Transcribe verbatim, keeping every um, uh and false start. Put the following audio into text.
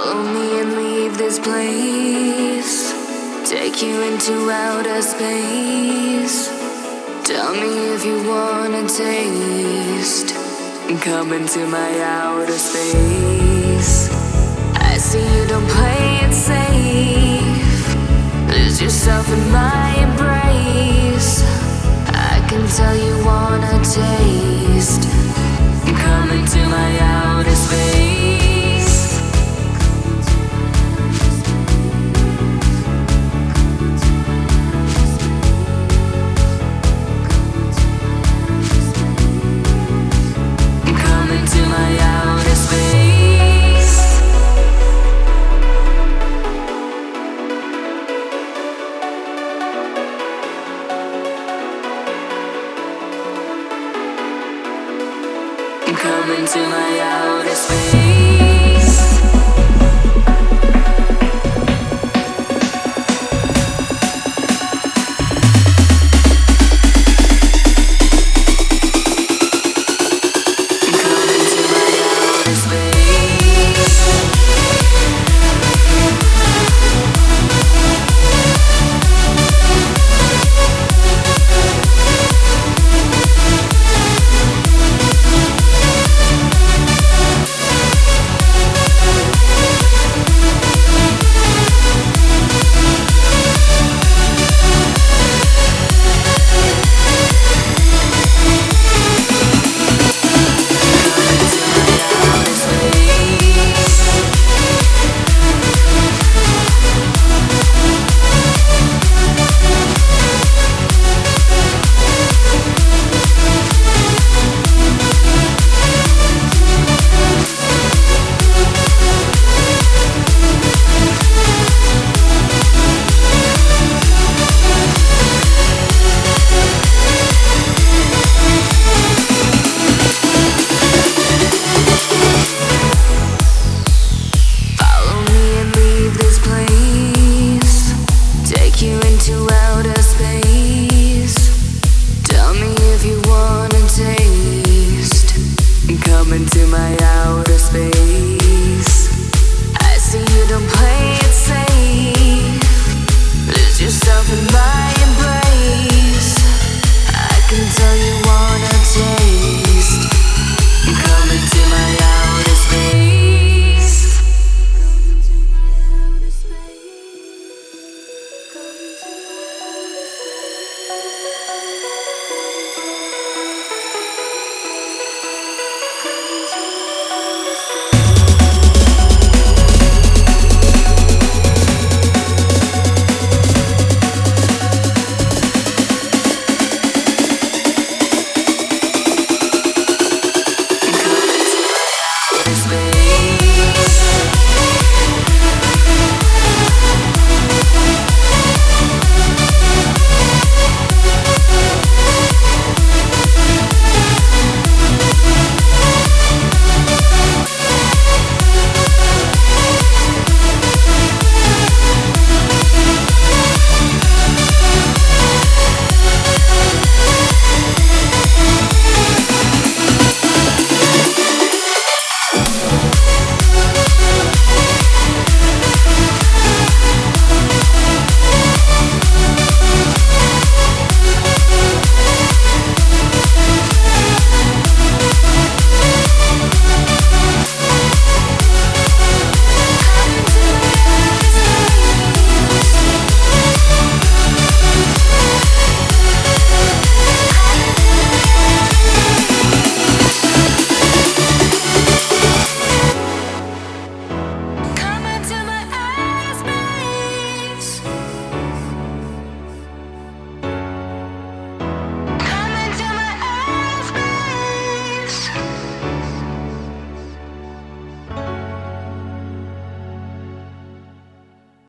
Follow me and leave this place. Take you into outer space. Tell me if you wanna taste. Come into my outer space. I see you don't play it safe. Lose yourself in my embrace. I can tell you wanna taste. Come into my outer space. Come into my outer space. Come into my outer space.